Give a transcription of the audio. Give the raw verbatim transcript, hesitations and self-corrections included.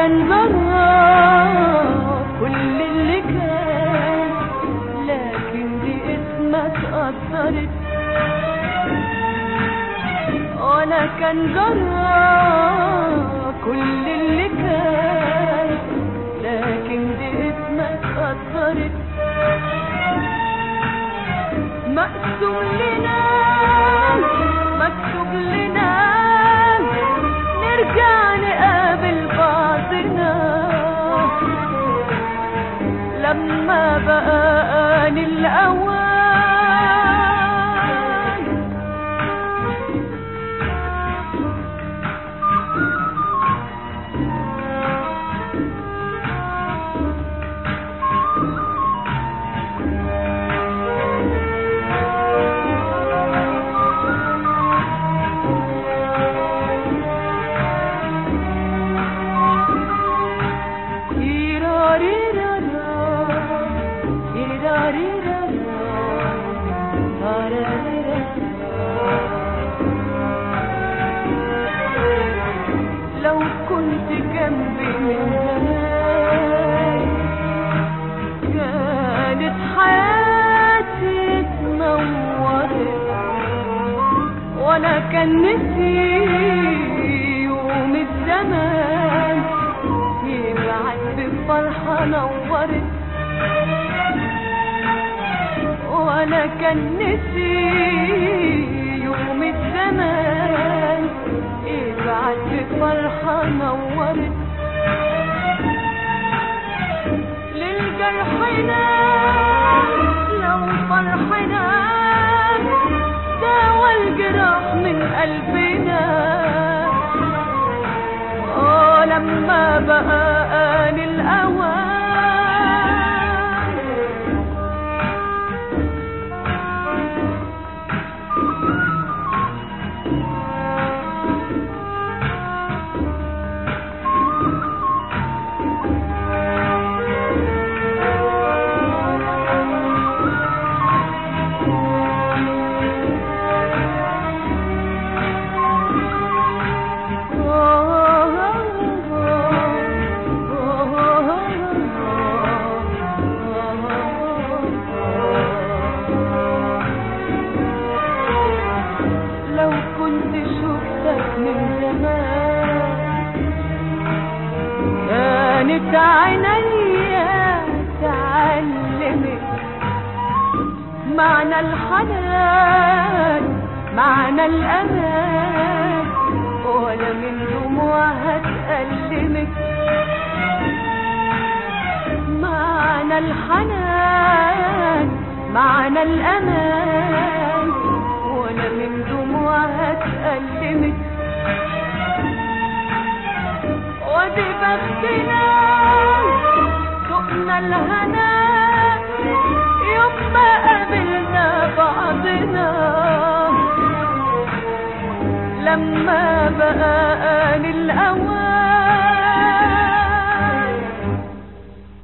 كان جرى كل اللي كان، لكن دي اسمك أثرت. ولا كان جرى كل اللي كان، لكن دي اسمك أثرت. مقسوم لنا مكتوب لنا نرجع نقابل بعضنا، لما بقى آن الأوان. لو كنت جنبي من زمان كانت حياتي اتنورت، ولا كان نسي يوم الزمان يبعت بفرحة نورت. ولا كان نسي يوم الزمان يبعت بفرحة نورت. للجرحنا لو فرحنا داوى الجراح من قلبنا. اه لما بقى آن الأوان. كانت عينيا تعلمت معنى الحنان معنى الأمان، ولا من دموعها تألمت. معنى الحنان معنى الأمان، ولا من دموعها تألمت. ودي بختنا سقنا الهنا يوم ما قابلنا بعضنا، لما بقى آن الأوان.